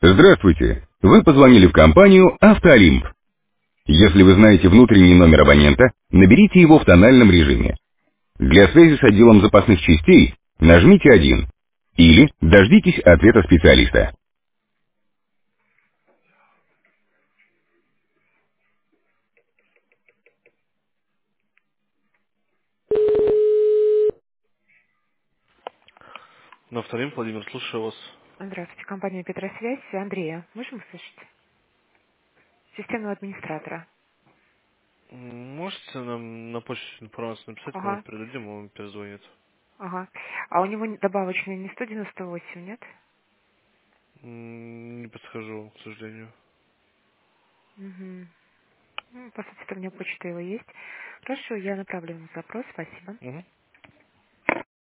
Здравствуйте. Вы позвонили в компанию «Автоолимп». Если вы знаете внутренний номер абонента, наберите его в тональном режиме. Для связи с отделом запасных частей нажмите 1. Или дождитесь ответа специалиста. На вторым, Владимир, слушаю вас. Здравствуйте, компания Петросвязь. Андрея, можем услышать? Системного администратора. Можете нам на почту информацию написать, мы Ага, передадим, он перезвонит. ага. А у него добавочная не 198, нет? Не подскажу, к сожалению. Угу. Ну, по сути, у меня почта его есть. Хорошо, я направлю ему запрос, спасибо. Мгм.